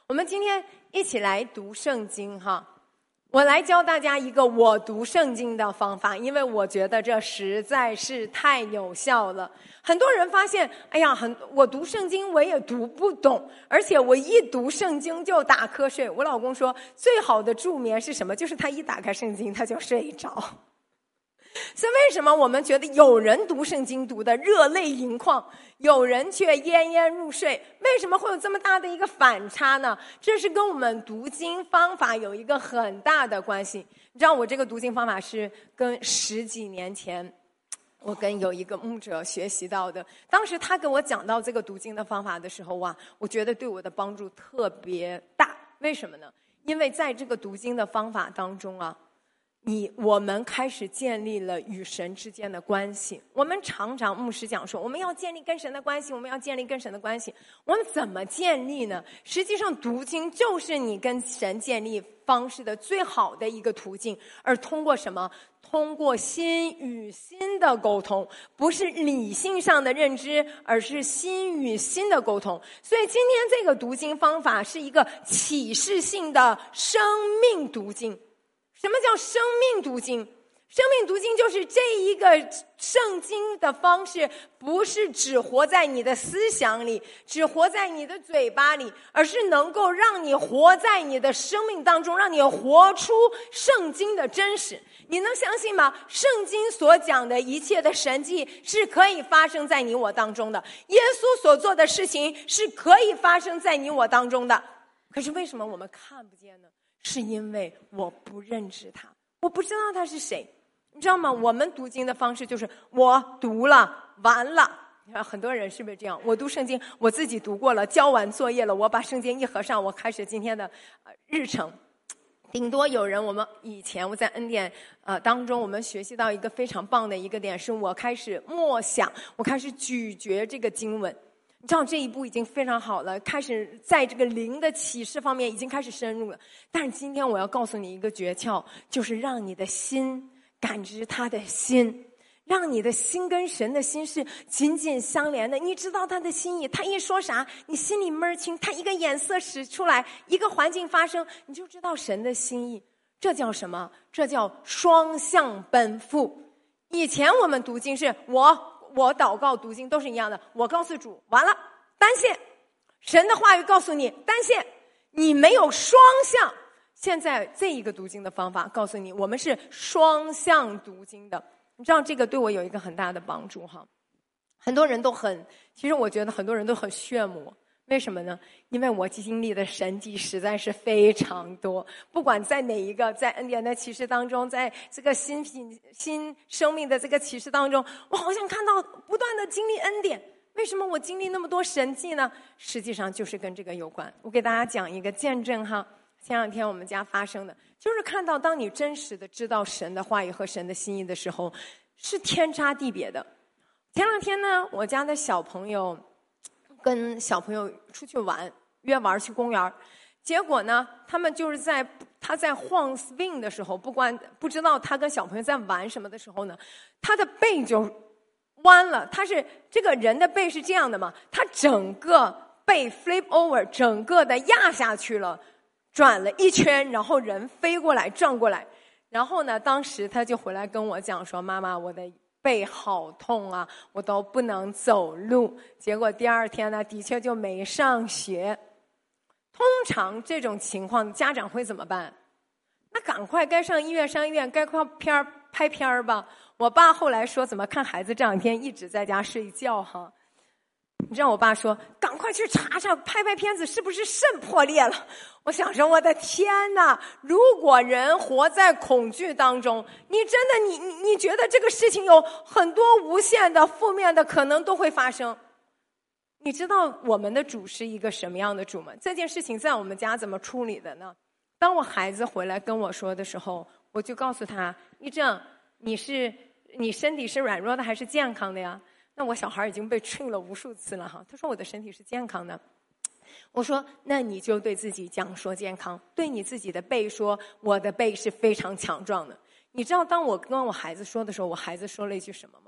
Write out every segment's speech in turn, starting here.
我们今天一起来读圣经哈。我来教大家一个我读圣经的方法，因为我觉得这实在是太有效了。很多人发现，哎呀，我读圣经我也读不懂，而且我一读圣经就打瞌睡。我老公说，最好的助眠是什么？就是他一打开圣经他就睡着。所以为什么我们觉得有人读圣经读得热泪盈眶，有人却奄奄入睡？为什么会有这么大的一个反差呢？这是跟我们读经方法有一个很大的关系。你知道我这个读经方法是跟10几年前我跟有一个牧者学习到的。当时他给我讲到这个读经的方法的时候啊，我觉得对我的帮助特别大。为什么呢？因为在这个读经的方法当中啊，我们开始建立了与神之间的关系。我们常常牧师讲说，我们要建立跟神的关系，我们要建立跟神的关系。我们怎么建立呢？实际上读经就是你跟神建立方式的最好的一个途径。而通过什么？通过心与心的沟通，不是理性上的认知，而是心与心的沟通。所以今天这个读经方法是一个启示性的生命读经。什么叫生命读经？生命读经就是这一个圣经的方式，不是只活在你的思想里，只活在你的嘴巴里，而是能够让你活在你的生命当中，让你活出圣经的真实。你能相信吗？圣经所讲的一切的神迹是可以发生在你我当中的，耶稣所做的事情是可以发生在你我当中的。可是为什么我们看不见呢？是因为我不认识他，我不知道他是谁。你知道吗？我们读经的方式就是我读了完了。很多人是不是这样？我读圣经，我自己读过了，交完作业了，我把圣经一合上，我开始今天的日程。顶多有人，我在恩典当中，我们学习到一个非常棒的一个点，是我开始默想，我开始咀嚼这个经文。你知道这一步已经非常好了，开始在这个灵的启示方面已经开始深入了。但是今天我要告诉你一个诀窍，就是让你的心感知他的心，让你的心跟神的心是紧紧相连的。你知道他的心意，他一说啥你心里门儿清，他一个眼色使出来，一个环境发生，你就知道神的心意。这叫什么？这叫双向奔赴。以前我们读经是我祷告读经都是一样的，我告诉主完了单线，神的话语告诉你单线，你没有双向。现在这一个读经的方法告诉你，我们是双向读经的。你知道这个对我有一个很大的帮助哈。很多人都其实我觉得很多人都很炫目。为什么呢？因为我经历的神迹实在是非常多，不管在哪一个，在恩典的启示当中，在这个新生命的这个启示当中，我好像看到不断的经历恩典。为什么我经历那么多神迹呢？实际上就是跟这个有关。我给大家讲一个见证哈，前2天我们家发生的，就是看到当你真实的知道神的话语和神的心意的时候，是天差地别的。前2天呢，我家的小朋友跟小朋友出去约玩去公园，结果呢，他们就是他在晃 swing 的时候，不知道他跟小朋友在玩什么的时候呢，他的背就弯了。这个人的背是这样的嘛，他整个背 flip over， 整个的压下去了，转了一圈，然后人飞过来转过来。然后呢，当时他就回来跟我讲说，妈妈，我的背好痛啊，我都不能走路。结果第2天呢，的确就没上学。通常这种情况家长会怎么办？那赶快该上医院上医院，该拍片儿吧。我爸后来说，怎么看孩子这2天一直在家睡觉哈？你知道我爸说，赶快去查查拍片子是不是肾破裂了。我想说，我的天哪，如果人活在恐惧当中，你真的你觉得这个事情有很多无限的负面的可能都会发生。你知道我们的主是一个什么样的主吗？这件事情在我们家怎么处理的呢？当我孩子回来跟我说的时候，我就告诉他，一正，你身体是软弱的还是健康的呀？那我小孩已经被训了无数次了哈，他说我的身体是健康的。我说那你就对自己讲说健康，对你自己的背说我的背是非常强壮的。你知道当我跟我孩子说的时候，我孩子说了一句什么吗？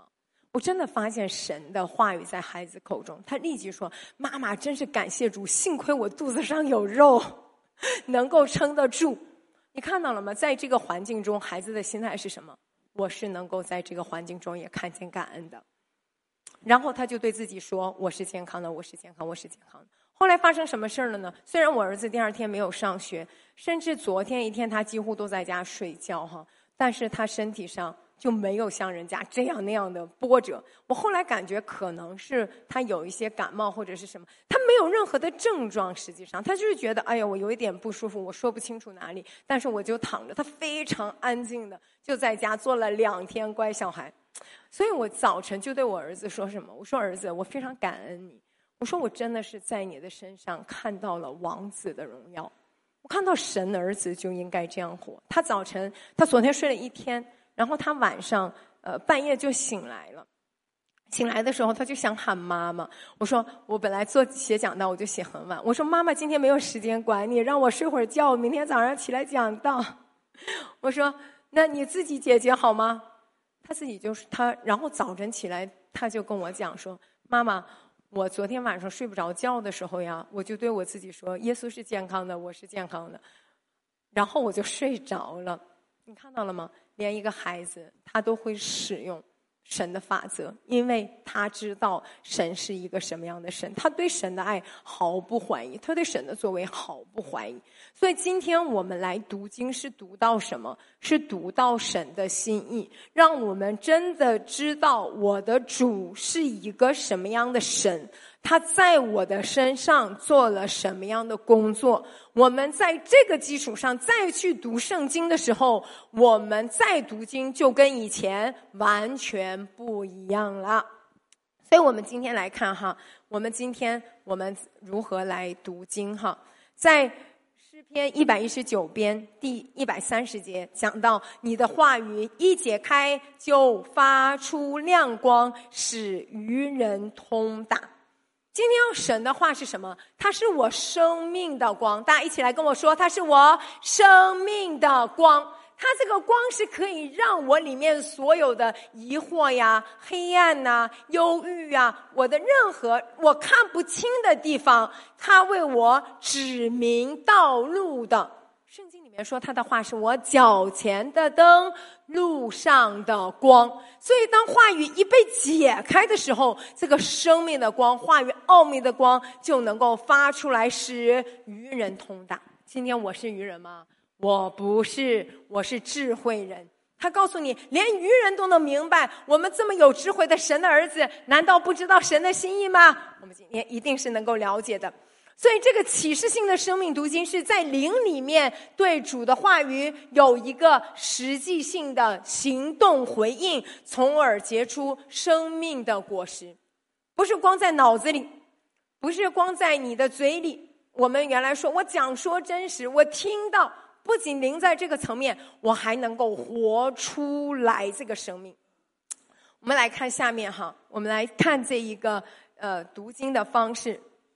我真的发现神的话语在孩子口中，他立即说：妈妈真是感谢主，幸亏我肚子上有肉，能够撑得住。你看到了吗？在这个环境中，孩子的心态是什么？我是能够在这个环境中也看见感恩的。然后他就对自己说：我是健康的，我是健康，我是健康的。后来发生什么事了呢？虽然我儿子第二天没有上学，甚至昨天一天他几乎都在家睡觉哈，但是他身体上就没有像人家这样那样的波折。我后来感觉可能是他有一些感冒或者是什么，他没有任何的症状，实际上他就是觉得哎呀我有一点不舒服，我说不清楚哪里，但是我就躺着。他非常安静的就在家做了2天乖小孩。所以我早晨就对我儿子说什么，我说儿子，我非常感恩你，我说我真的是在你的身上看到了王子的荣耀，我看到神儿子就应该这样活。他昨天睡了1天，然后他晚上半夜就醒来了。醒来的时候他就想喊妈妈。我说我本来写讲道我就写很晚，我说妈妈今天没有时间管你，让我睡会儿觉，明天早上起来讲道。我说那你自己解决好吗？他自己就是他，然后早晨起来他就跟我讲说，妈妈我昨天晚上睡不着觉的时候呀，我就对我自己说耶稣是健康的，我是健康的，然后我就睡着了。你看到了吗？连一个孩子他都会使用神的法则，因为他知道神是一个什么样的神，他对神的爱毫不怀疑，他对神的作为毫不怀疑。所以今天我们来读经是读到什么？是读到神的心意，让我们真的知道我的主是一个什么样的神，他在我的身上做了什么样的工作。我们在这个基础上再去读圣经的时候，我们再读经就跟以前完全不一样了。所以我们今天来看哈，我们如何来读经哈。在诗篇119篇第130节讲到，你的话语一解开就发出亮光，使愚人通达。今天要神的话是什么？它是我生命的光。大家一起来跟我说，它是我生命的光。它这个光是可以让我里面所有的疑惑呀、黑暗呐、忧郁啊，我的任何我看不清的地方，它为我指明道路的。圣经里面说他的话是我脚前的灯，路上的光。所以当话语一被解开的时候，这个生命的光，话语奥秘的光就能够发出来，使愚人通达。今天我是愚人吗？我不是，我是智慧人。他告诉你，连愚人都能明白，我们这么有智慧的神的儿子，难道不知道神的心意吗？我们今天一定是能够了解的。所以这个启示性的生命读经是在灵里面对主的话语有一个实际性的行动回应，从而结出生命的果实。不是光在脑子里，不是光在你的嘴里。我们原来说我讲说真实，我听到，不仅灵在这个层面，我还能够活出来这个生命。我们来看下面哈，我们来看这一个读经的方式。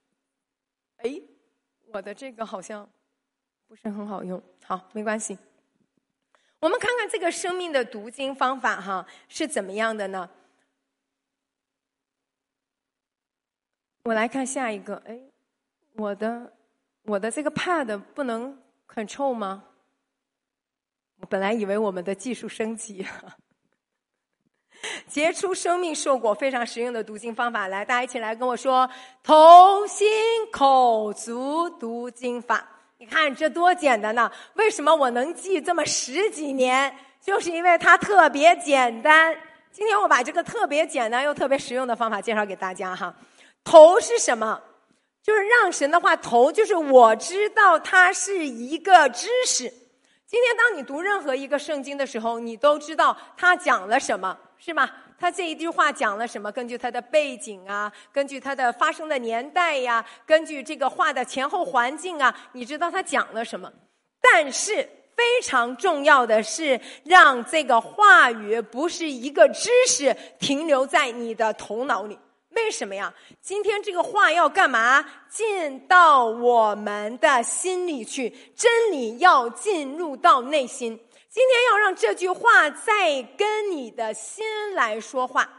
我的这个好像不是很好用，好，没关系。我们看看这个生命的读经方法哈是怎么样的呢？我来看下一个。我的这个 pad 不能 control 吗？我本来以为我们的技术升级。结出生命硕果非常实用的读经方法，来，大家一起来跟我说，同心口足读经法。你看这多简单呢！为什么我能记这么10几年？就是因为它特别简单。今天我把这个特别简单又特别实用的方法介绍给大家哈。头是什么？就是让神的话头，就是我知道它是一个知识。今天当你读任何一个圣经的时候，你都知道它讲了什么，是吗？他这一句话讲了什么？根据它的背景啊，根据它的发生的年代呀，根据这个话的前后环境啊，你知道他讲了什么。但是非常重要的是，让这个话语不是一个知识停留在你的头脑里。为什么呀？今天这个话要干嘛？进到我们的心里去，真理要进入到内心。今天要让这句话再跟你的心来说话。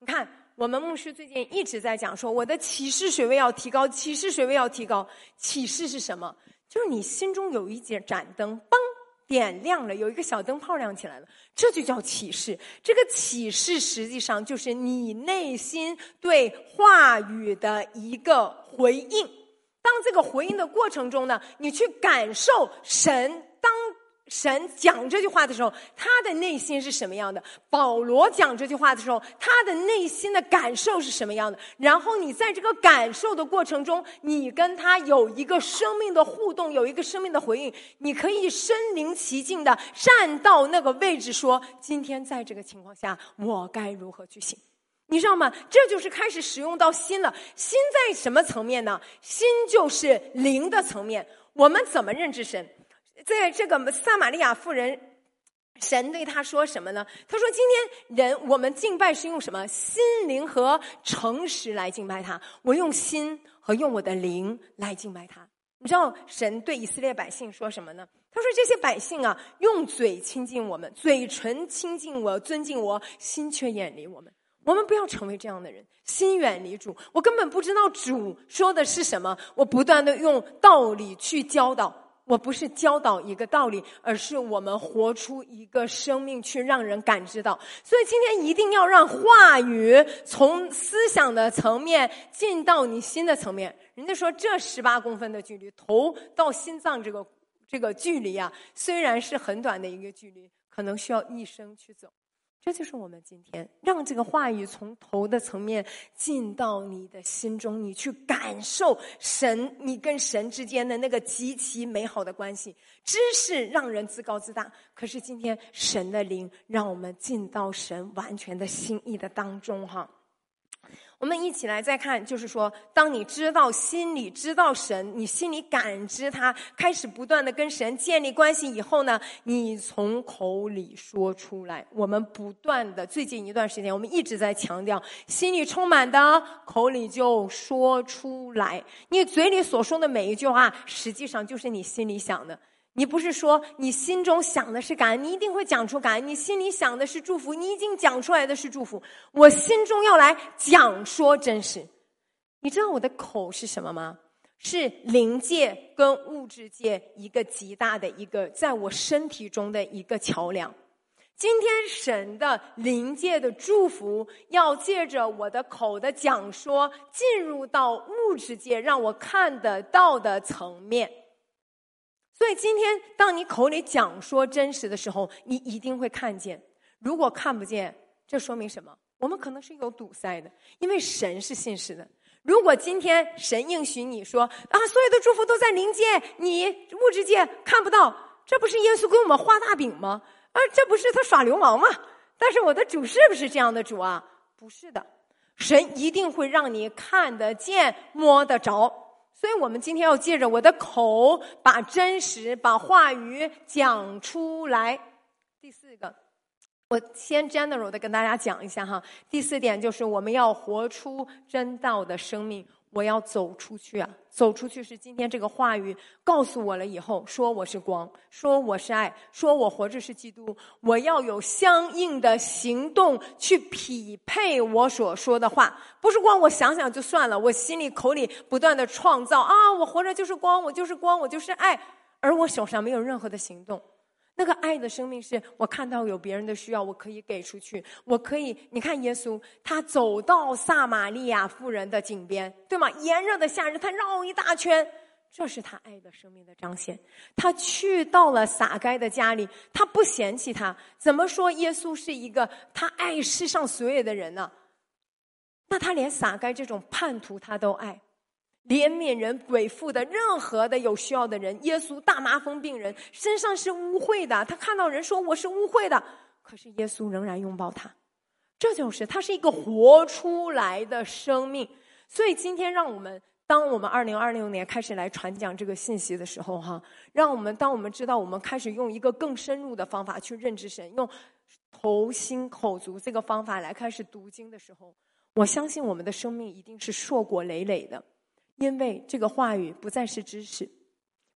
你看我们牧师最近一直在讲说，我的启示水位要提高，启示水位要提高。启示是什么？就是你心中有一盏灯，嘣，点亮了，有一个小灯泡亮起来了，这就叫启示。这个启示实际上就是你内心对话语的一个回应。当这个回应的过程中呢，你去感受神，当神讲这句话的时候，他的内心是什么样的？保罗讲这句话的时候，他的内心的感受是什么样的？然后你在这个感受的过程中，你跟他有一个生命的互动，有一个生命的回应，你可以身临其境的站到那个位置说，今天在这个情况下我该如何去行。你知道吗？这就是开始使用到心了。心在什么层面呢？心就是灵的层面。我们怎么认知神？在这个撒玛利亚妇人，神对他说什么呢？他说今天我们敬拜是用什么？心灵和诚实来敬拜他。我用心和用我的灵来敬拜他。你知道神对以色列百姓说什么呢？他说这些百姓啊，用嘴亲近我们，嘴唇亲近我，尊敬我，心却远离我们。我们不要成为这样的人，心远离主。我根本不知道主说的是什么，我不断的用道理去教导。我不是教导一个道理，而是我们活出一个生命去让人感知到。所以今天一定要让话语从思想的层面进到你心的层面。人家说这18公分的距离，头到心脏这个距离啊，虽然是很短的一个距离，可能需要一生去走。这就是我们今天让这个话语从头的层面进到你的心中，你去感受神，你跟神之间的那个极其美好的关系。知识让人自高自大，可是今天神的灵让我们进到神完全的心意的当中哈。我们一起来再看，就是说当你知道心里知道神，你心里感知他，开始不断的跟神建立关系以后呢，你从口里说出来。我们不断的最近一段时间我们一直在强调，心里充满的口里就说出来。你嘴里所说的每一句话实际上就是你心里想的。你不是说你心中想的是感恩，你一定会讲出感恩；你心里想的是祝福，你已经讲出来的是祝福。我心中要来讲说真实。你知道我的口是什么吗？是灵界跟物质界一个极大的一个在我身体中的一个桥梁。今天神的灵界的祝福要借着我的口的讲说进入到物质界，让我看得到的层面。所以今天当你口里讲说真实的时候，你一定会看见。如果看不见，这说明什么？我们可能是有堵塞的，因为神是信实的。如果今天神应许你说啊，所有的祝福都在灵界，你物质界看不到，这不是耶稣给我们画大饼吗？这不是他耍流氓吗？但是我的主是不是这样的主啊？不是的，神一定会让你看得见摸得着。所以我们今天要借着我的口把真实把话语讲出来。第四个，我先 general 的跟大家讲一下哈。第4点就是我们要活出真道的生命。我要走出去啊，走出去是今天这个话语告诉我了以后，说我是光，说我是爱，说我活着是基督。我要有相应的行动去匹配我所说的话，不是光我想想就算了，我心里口里不断的创造啊，我活着就是光，我就是光，我就是爱，而我手上没有任何的行动。那个爱的生命是我看到有别人的需要，我可以给出去，我可以，你看耶稣他走到撒玛利亚妇人的井边，对吗？炎热的夏日他绕一大圈，这是他爱的生命的彰显。他去到了撒该的家里，他不嫌弃他。怎么说耶稣是一个他爱世上所有的人呢？那他连撒该这种叛徒他都爱，怜悯人鬼妇的任何的有需要的人。耶稣大麻风病人身上是污秽的，他看到人说我是污秽的，可是耶稣仍然拥抱他。这就是他是一个活出来的生命。所以今天让我们当我们2026年开始来传讲这个信息的时候哈，当我们知道我们开始用一个更深入的方法去认知神，用头心口足这个方法来开始读经的时候，我相信我们的生命一定是硕果累累的。因为这个话语不再是知识，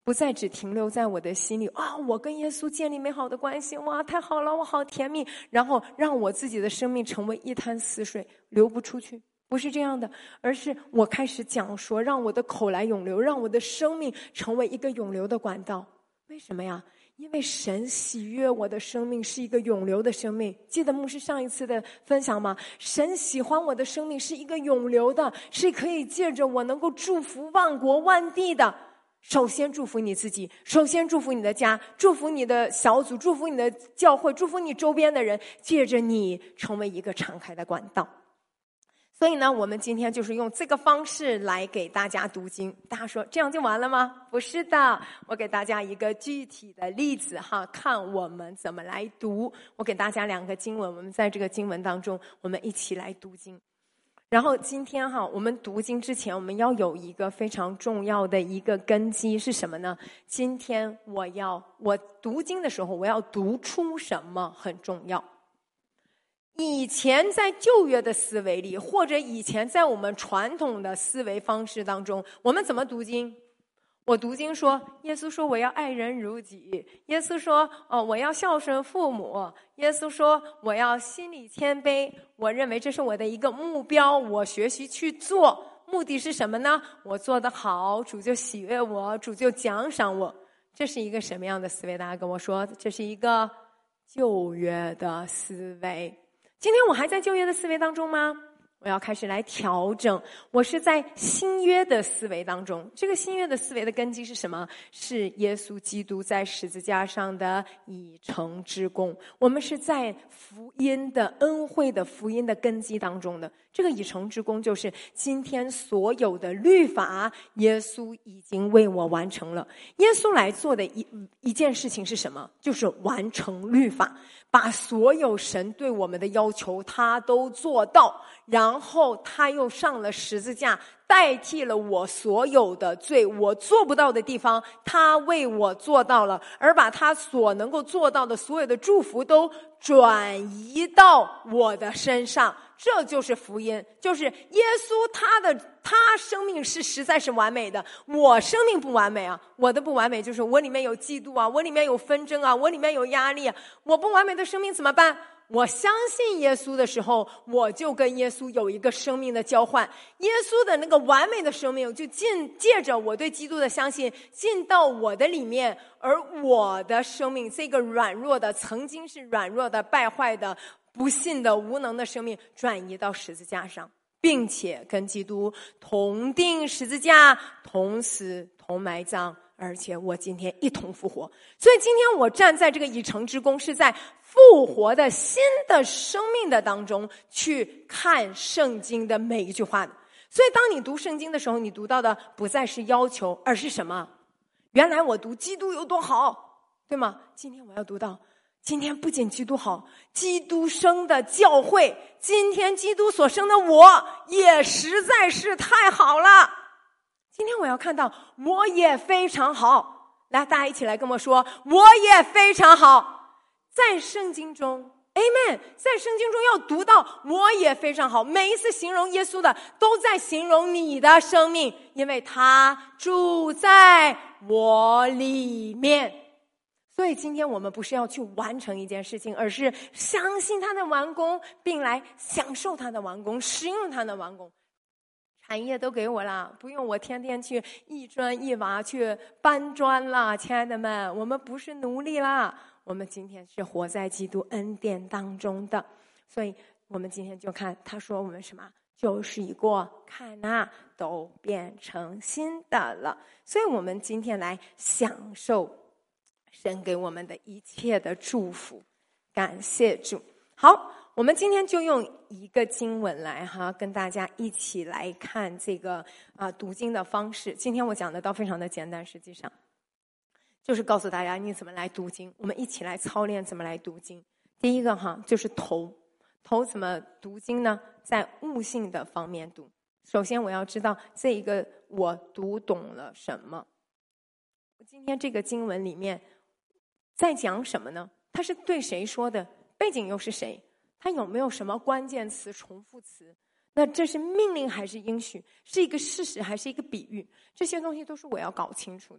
不再只停留在我的心里我跟耶稣建立美好的关系，哇，太好了，我好甜蜜，然后让我自己的生命成为一潭死水，流不出去。不是这样的，而是我开始讲说，让我的口来涌流，让我的生命成为一个涌流的管道。为什么呀？因为神喜悦我的生命是一个涌流的生命。记得牧师上一次的分享吗？神喜欢我的生命是一个涌流的，是可以借着我能够祝福万国万地的。首先祝福你自己，首先祝福你的家，祝福你的小组，祝福你的教会，祝福你周边的人，借着你成为一个敞开的管道。所以呢，我们今天就是用这个方式来给大家读经。大家说这样就完了吗？不是的，我给大家一个具体的例子看我们怎么来读。我给大家2个经文，我们在这个经文当中我们一起来读经。然后今天我们读经之前，我们要有一个非常重要的一个根基是什么呢？今天我读经的时候，我要读出什么很重要。以前在旧约的思维里，或者以前在我们传统的思维方式当中，我们怎么读经？我读经说，耶稣说我要爱人如己，耶稣说我要孝顺父母，耶稣说我要心里谦卑。我认为这是我的一个目标，我学习去做。目的是什么呢？我做得好，主就喜悦我，主就奖赏我。这是一个什么样的思维？大家跟我说，这是一个旧约的思维。今天我还在旧约的思维当中吗？我要开始来调整，我是在新约的思维当中。这个新约的思维的根基是什么？是耶稣基督在十字架上的已成之功。我们是在福音的恩惠的福音的根基当中的。这个已成之功就是今天所有的律法，耶稣已经为我完成了。耶稣来做的一件事情是什么？就是完成律法，把所有神对我们的要求他都做到，然后他又上了十字架，代替了我所有的罪，我做不到的地方他为我做到了，而把他所能够做到的所有的祝福都转移到我的身上。这就是福音，就是耶稣他生命是实在是完美的，我生命不完美啊。我的不完美就是我里面有嫉妒啊，我里面有纷争啊，我里面有压力啊。我不完美的生命怎么办？我相信耶稣的时候，我就跟耶稣有一个生命的交换。耶稣的那个完美的生命就借着我对基督的相信进到我的里面，而我的生命这个软弱的，曾经是软弱的、败坏的、不信的、无能的生命转移到十字架上，并且跟基督同定十字架，同死同埋葬，而且我今天一同复活。所以今天我站在这个已成之功，是在复活的新的生命的当中去看圣经的每一句话的。所以当你读圣经的时候，你读到的不再是要求，而是什么？原来我读基督有多好，对吗？今天我要读到，今天不仅基督好，基督生的教会，今天基督所生的我也实在是太好了。今天我要看到我也非常好。来，大家一起来跟我说，我也非常好。在圣经中 Amen， 在圣经中要读到我也非常好，每一次形容耶稣的都在形容你的生命，因为他住在我里面。所以今天我们不是要去完成一件事情，而是相信他的完工，并来享受他的完工，使用他的完工。产业都给我了，不用我天天去一砖一瓦去搬砖了。亲爱的们，我们不是奴隶啦，我们今天是活在基督恩典当中的。所以我们今天就看他说我们什么，旧事已过，看啊，都变成新的了。所以我们今天来享受神给我们的一切的祝福，感谢主。好，我们今天就用一个经文来跟大家一起来看这个读经的方式。今天我讲的倒非常的简单，实际上就是告诉大家你怎么来读经，我们一起来操练怎么来读经。第一个就是头怎么读经呢？在悟性的方面读。首先我要知道这一个我读懂了什么。今天这个经文里面在讲什么呢？它是对谁说的？背景又是谁？它有没有什么关键词、重复词？那这是命令还是应许？是一个事实还是一个比喻？这些东西都是我要搞清楚的。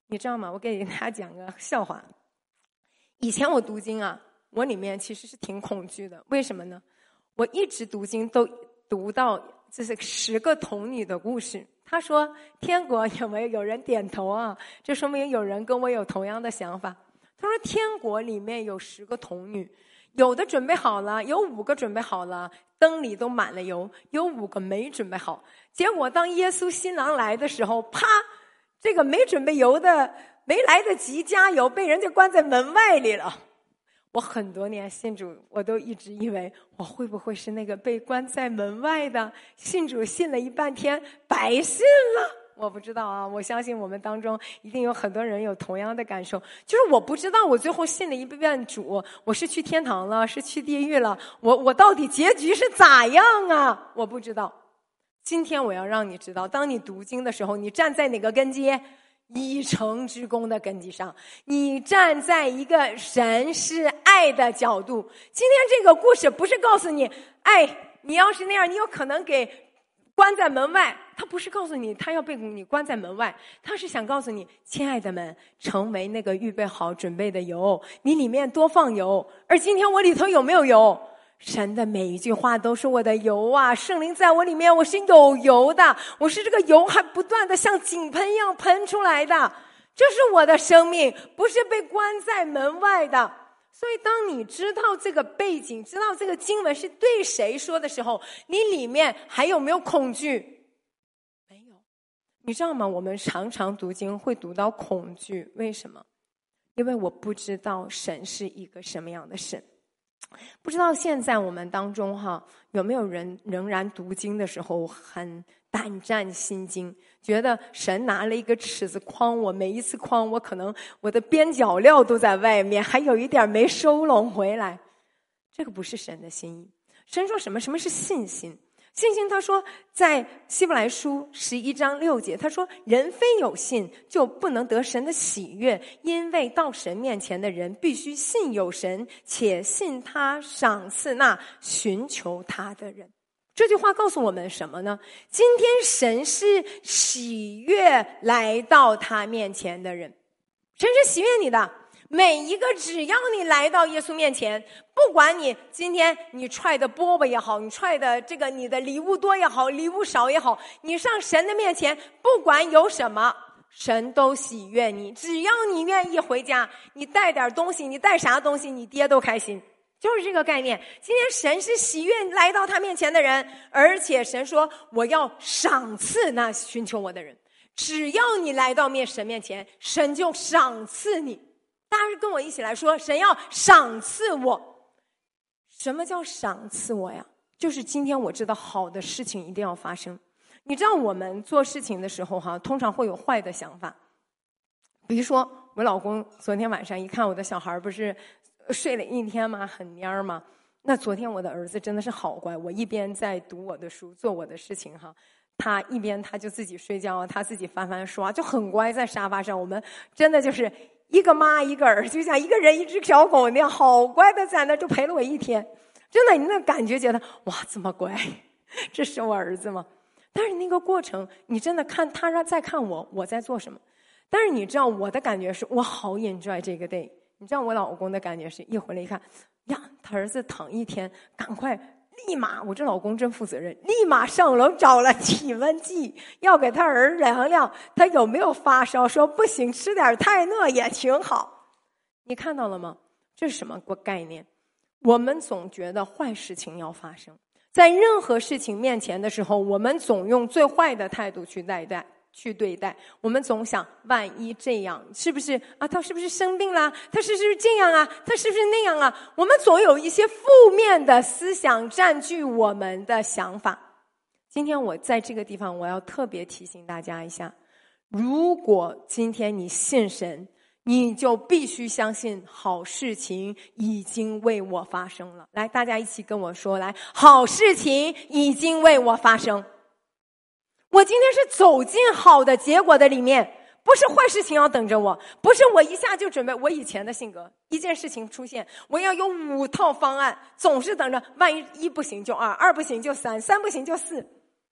你知道吗？我给大家讲个笑话。以前我读经啊，我里面其实是挺恐惧的。为什么呢？我一直读经都读到这是10个童女的故事。他说天国有没有人点头啊？这说明有人跟我有同样的想法。他说天国里面有10个童女，有的准备好了，有5个准备好了，灯里都满了油，有5个没准备好。结果当耶稣新郎来的时候，啪，这个没准备油的没来得及加油，被人家关在门外里了。我很多年信主，我都一直以为我会不会是那个被关在门外的，信主信了一半天白信了。我不知道啊，我相信我们当中一定有很多人有同样的感受，就是我不知道我最后信了一遍主，我是去天堂了，是去地狱了，我到底结局是咋样啊？我不知道。今天我要让你知道，当你读经的时候，你站在哪个根基？以诚之功的根基上，你站在一个神是爱的角度。今天这个故事不是告诉你，你要是那样，你有可能给关在门外。他不是告诉你他要被你关在门外，他是想告诉你，亲爱的们，成为那个预备好准备的油，你里面多放油。而今天我里头有没有油？神的每一句话都是我的油啊，圣灵在我里面，我是有油的，我是这个油还不断的像井喷一样喷出来的，这是我的生命，不是被关在门外的。所以当你知道这个背景，知道这个经文是对谁说的时候，你里面还有没有恐惧？没有。你知道吗？我们常常读经会读到恐惧，为什么？因为我不知道神是一个什么样的神。不知道现在我们当中有没有人仍然读经的时候很胆战心惊，觉得神拿了一个尺子框我，每一次框我可能我的边角料都在外面，还有一点没收拢回来。这个不是神的心意。神说什么是信心？信心他说在希伯来书11章6节，他说人非有信就不能得神的喜悦，因为到神面前的人必须信有神，且信他赏赐那寻求他的人。这句话告诉我们什么呢？今天神是喜悦来到他面前的人，神是喜悦你的。每一个只要你来到耶稣面前，不管你今天你踹的饽饽也好，你踹的这个你的礼物多也好，礼物少也好，你上神的面前，不管有什么，神都喜悦你。只要你愿意回家，你带点东西，你带啥东西，你爹都开心。就是这个概念。今天神是喜悦来到他面前的人，而且神说我要赏赐那寻求我的人。只要你来到神面前，神就赏赐你。大家跟我一起来说，神要赏赐我。什么叫赏赐我呀？就是今天我知道好的事情一定要发生。你知道我们做事情的时候通常会有坏的想法。比如说我老公昨天晚上一看我的小孩不是睡了一天吗，很蔫吗？那昨天我的儿子真的是好乖，我一边在读我的书做我的事情他一边他就自己睡觉，他自己翻翻书就很乖在沙发上。我们真的就是一个妈一个儿，就像一个人一只小狗那样，好乖的在那就陪了我一天。真的你那感觉觉得哇这么乖，这是我儿子吗？但是那个过程你真的看他在看我在做什么。但是你知道我的感觉是我好 enjoy 这个 day。你知道我老公的感觉是一回来一看呀，他儿子躺一天，赶快立马，我这老公真负责任，立马上楼找了体温计，要给他儿量量他有没有发烧，说不行吃点泰诺也挺好。你看到了吗？这是什么概念？我们总觉得坏事情要发生，在任何事情面前的时候，我们总用最坏的态度去对待。我们总想万一这样是不是他是不是生病了，他是不是这样他是不是那样我们总有一些负面的思想占据我们的想法。今天我在这个地方我要特别提醒大家一下，如果今天你信神，你就必须相信好事情已经为我发生了。来，大家一起跟我说，来，好事情已经为我发生。我今天是走进好的结果的里面，不是坏事情要等着我，不是我一下就准备。我以前的性格，一件事情出现，我要有5套方案，总是等着万一1不行就2，2不行就3，3不行就4。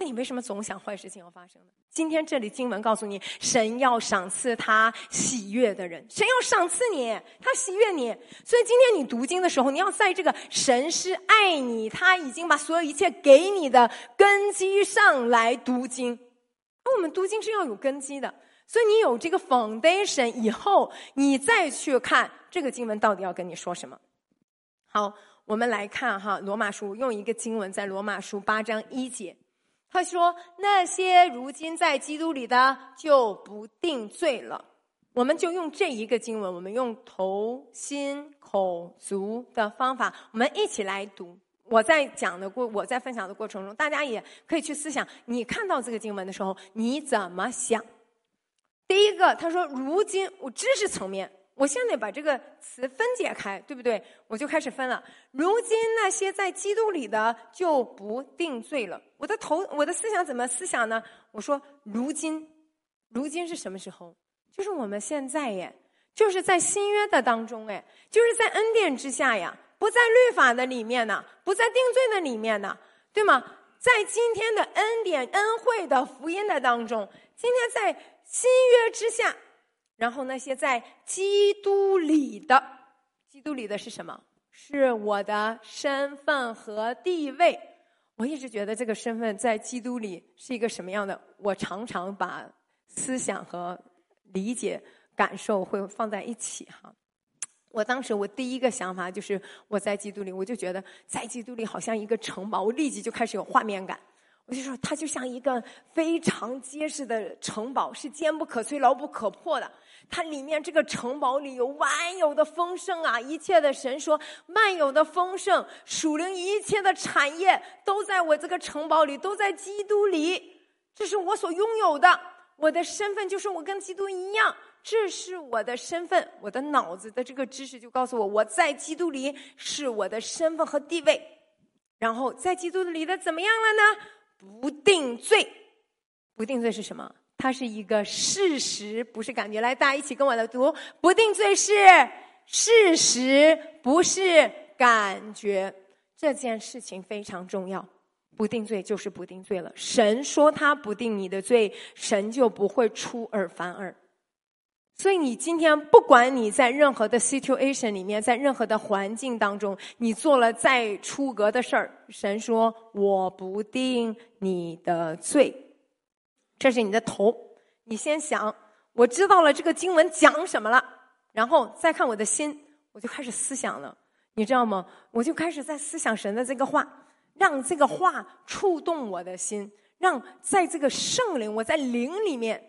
那你为什么总想坏事情要发生呢？今天这里经文告诉你，神要赏赐他喜悦的人，神要赏赐你，他喜悦你。所以今天你读经的时候，你要在这个神是爱你，他已经把所有一切给你的根基上来读经。我们读经是要有根基的，所以你有这个 foundation 以后，你再去看这个经文到底要跟你说什么。好，我们来看罗马书，用一个经文在罗马书8章1节，他说那些如今在基督里的就不定罪了。我们就用这一个经文，我们用头心口足的方法，我们一起来读。我在分享的过程中，大家也可以去思想，你看到这个经文的时候你怎么想。第一个他说如今，我知识层面，我现在把这个词分解开，对不对？我就开始分了。如今那些在基督里的就不定罪了。我的思想怎么思想呢？我说如今是什么时候？就是我们现在耶，就是在新约的当中耶，就是在恩典之下呀，不在律法的里面呢，不在定罪的里面呢，对吗？在今天的恩典恩惠的福音的当中，今天在新约之下，然后那些在基督里的，基督里的是什么？是我的身份和地位。我一直觉得这个身份在基督里是一个什么样的，我常常把思想和理解感受会放在一起我当时我第一个想法就是我在基督里，我就觉得在基督里好像一个城堡，我立即就开始有画面感。我就说它就像一个非常结实的城堡，是坚不可摧牢不可破的。它里面这个城堡里有万有的丰盛啊，一切的神说万有的丰盛，属灵一切的产业都在我这个城堡里，都在基督里，这是我所拥有的。我的身份就是我跟基督一样，这是我的身份。我的脑子的这个知识就告诉我，我在基督里是我的身份和地位。然后在基督里的怎么样了呢？不定罪。不定罪是什么？它是一个事实，不是感觉。来，大家一起跟我来读，不定罪是事实，不是感觉。这件事情非常重要，不定罪就是不定罪了。神说他不定你的罪，神就不会出尔反尔。所以你今天不管你在任何的 situation 里面，在任何的环境当中，你做了再出格的事儿，神说我不定你的罪。这是你的头，你先想我知道了这个经文讲什么了，然后再看我的心，我就开始思想了，你知道吗？我就开始在思想神的这个话，让这个话触动我的心，让在这个圣灵，我在灵里面，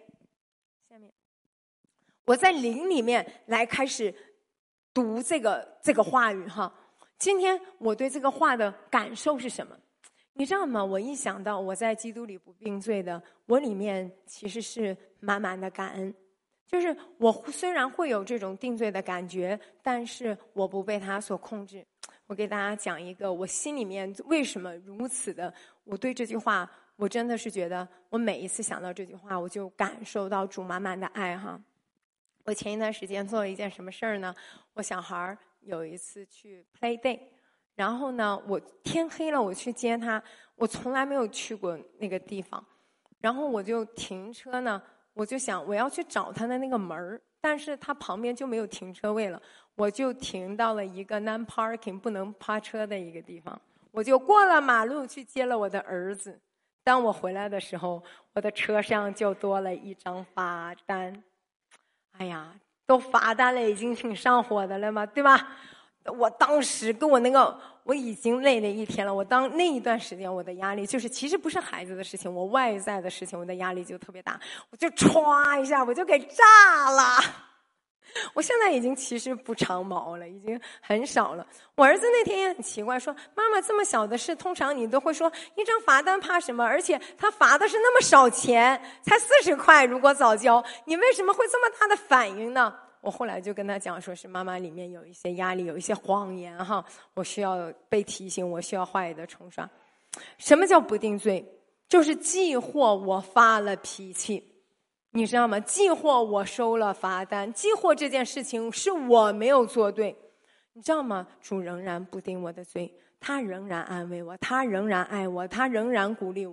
我在灵里面来开始读这个话语今天我对这个话的感受是什么？你知道吗？我一想到我在基督里不定罪的，我里面其实是满满的感恩。就是我虽然会有这种定罪的感觉，但是我不被它所控制。我给大家讲一个我心里面为什么如此的，我对这句话我真的是觉得，我每一次想到这句话，我就感受到主满满的爱我前一段时间做了一件什么事儿呢？我小孩有一次去 play day， 然后呢我天黑了我去接他，我从来没有去过那个地方，然后我就停车呢，我就想我要去找他的那个门，但是他旁边就没有停车位了，我就停到了一个 non parking 不能趴车的一个地方，我就过了马路去接了我的儿子。当我回来的时候，我的车上就多了一张罚单。哎呀，都罚单了，已经挺上火的了嘛，对吧？我当时跟我已经累了一天了，那一段时间我的压力就是其实不是孩子的事情，我外在的事情我的压力就特别大，我就歘一下我就给炸了。我现在已经其实不长毛了，已经很少了。我儿子那天也很奇怪，说妈妈这么小的事通常你都会说一张罚单怕什么，而且他罚的是那么少钱，才40块，如果早交，你为什么会这么大的反应呢？我后来就跟他讲，说是妈妈里面有一些压力，有一些谎言我需要被提醒，我需要话语的冲刷。什么叫不定罪？就是既或我发了脾气，你知道吗？既或我收了罚单，既或这件事情是我没有做对，你知道吗？主仍然不定我的罪，他仍然安慰我，他仍然爱我，他仍然鼓励我。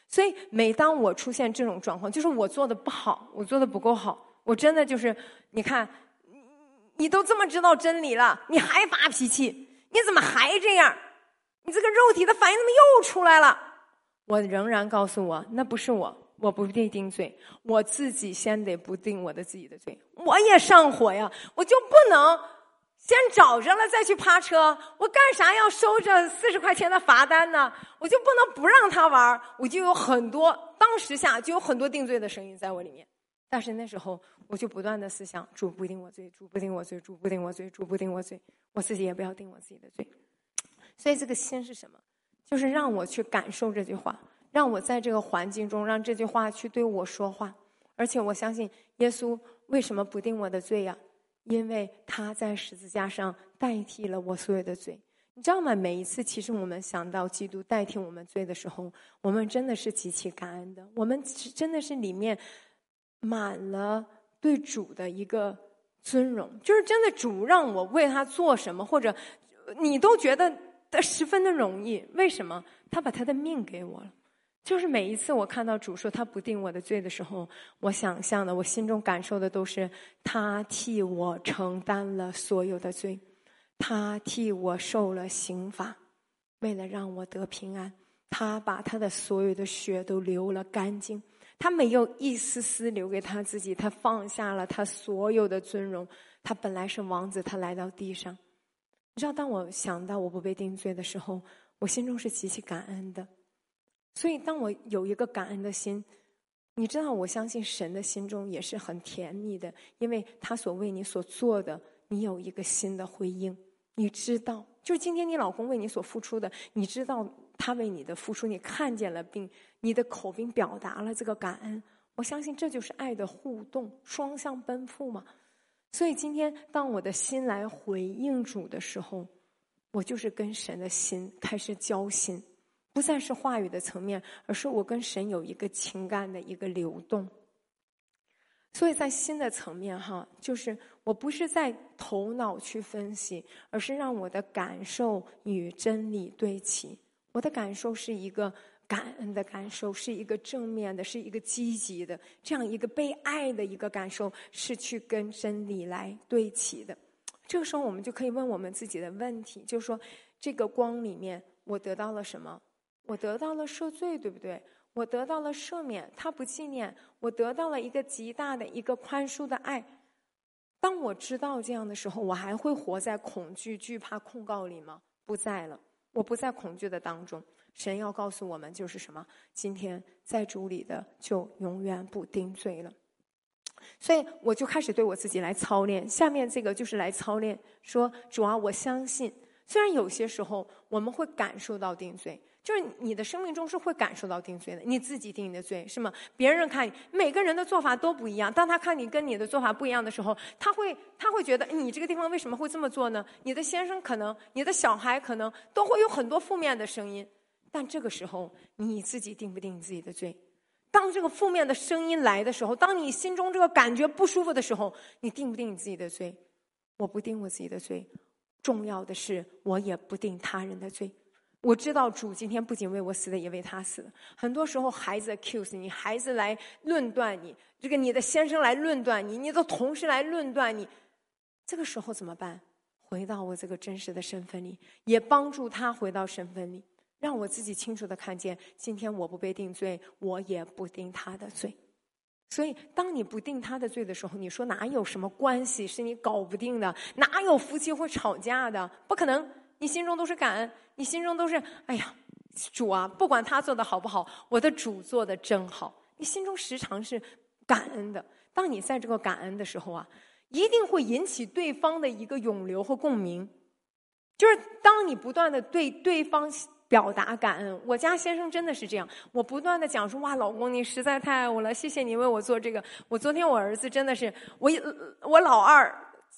所以每当我出现这种状况，就是我做的不好，我做的不够好，我真的就是你看你都这么知道真理了，你还发脾气，你怎么还这样？你这个肉体的反应怎么又出来了？我仍然告诉我，那不是我不被定罪，我自己先得不定我的自己的罪。我也上火呀，我就不能先找着了再去趴车，我干啥要收着40块钱的罚单呢？我就不能不让他玩，我就有很多当时下就有很多定罪的声音在我里面。但是那时候我就不断的思想，主不定我罪，主不定我罪，主不定我罪，主不定我罪，我自己也不要定我自己的罪。所以这个心是什么？就是让我去感受这句话，让我在这个环境中让这句话去对我说话。而且我相信耶稣为什么不定我的罪呀？因为他在十字架上代替了我所有的罪。你知道吗？每一次其实我们想到基督代替我们罪的时候，我们真的是极其感恩的，我们真的是里面满了对主的一个尊荣，就是真的主让我为他做什么，或者你都觉得十分的容易。为什么？他把他的命给我了。就是每一次我看到主说他不定我的罪的时候，我想象的，我心中感受的都是他替我承担了所有的罪，他替我受了刑罚，为了让我得平安，他把他的所有的血都流了干净，他没有一丝丝留给他自己，他放下了他所有的尊荣，他本来是王子，他来到地上。你知道，当我想到我不被定罪的时候，我心中是极其感恩的。所以当我有一个感恩的心，你知道，我相信神的心中也是很甜蜜的，因为他所为你所做的，你有一个新的回应。你知道，就是今天你老公为你所付出的，你知道他为你的付出，你看见了，并你的口并表达了这个感恩。我相信这就是爱的互动，双向奔赴嘛。所以今天当我的心来回应主的时候，我就是跟神的心开始交心，不再是话语的层面，而是我跟神有一个情感的一个流动。所以在心的层面就是我不是在头脑去分析，而是让我的感受与真理对齐。我的感受是一个感恩的感受，是一个正面的，是一个积极的，这样一个被爱的一个感受，是去跟真理来对齐的。这个时候我们就可以问我们自己的问题，就是说这个光里面我得到了什么？我得到了赦罪，对不对？我得到了赦免，他不纪念，我得到了一个极大的一个宽恕的爱。当我知道这样的时候，我还会活在恐惧、惧怕、控告里吗？不在了，我不在恐惧的当中。神要告诉我们就是什么？今天在主里的就永远不定罪了。所以我就开始对我自己来操练，下面这个就是来操练，说主啊，我相信，虽然有些时候我们会感受到定罪，就是你的生命中是会感受到定罪的，你自己定你的罪是吗？别人看你，每个人的做法都不一样，当他看你跟你的做法不一样的时候，他会觉得你这个地方为什么会这么做呢？你的先生可能，你的小孩可能都会有很多负面的声音，但这个时候你自己定不定你自己的罪？当这个负面的声音来的时候，当你心中这个感觉不舒服的时候，你定不定你自己的罪？我不定我自己的罪，重要的是我也不定他人的罪。我知道主今天不仅为我死的，也为他死的。很多时候孩子 accuse 你，孩子来论断你，这个你的先生来论断你，你的同事来论断你，这个时候怎么办？回到我这个真实的身份里，也帮助他回到身份里，让我自己清楚地看见，今天我不被定罪，我也不定他的罪。所以当你不定他的罪的时候，你说哪有什么关系是你搞不定的？哪有夫妻会吵架的？不可能，你心中都是感恩，你心中都是哎呀，主啊，不管他做的好不好，我的主做的真好，你心中时常是感恩的。当你在这个感恩的时候一定会引起对方的一个涌流和共鸣。就是当你不断的对对方表达感恩，我家先生真的是这样，我不断的讲说，哇，老公你实在太爱我了，谢谢你为我做这个。我昨天我儿子真的是，我老二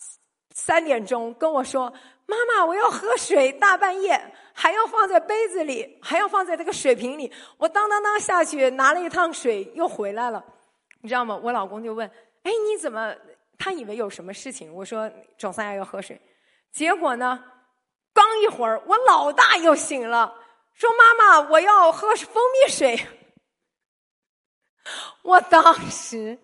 3点钟跟我说，妈妈我要喝水，大半夜还要放在杯子里，还要放在这个水瓶里。我当下去拿了一趟水又回来了，你知道吗？我老公就问，哎，你怎么？他以为有什么事情，我说总算要喝水。结果呢，刚一会儿我老大又醒了，说妈妈我要喝蜂蜜水。 我当时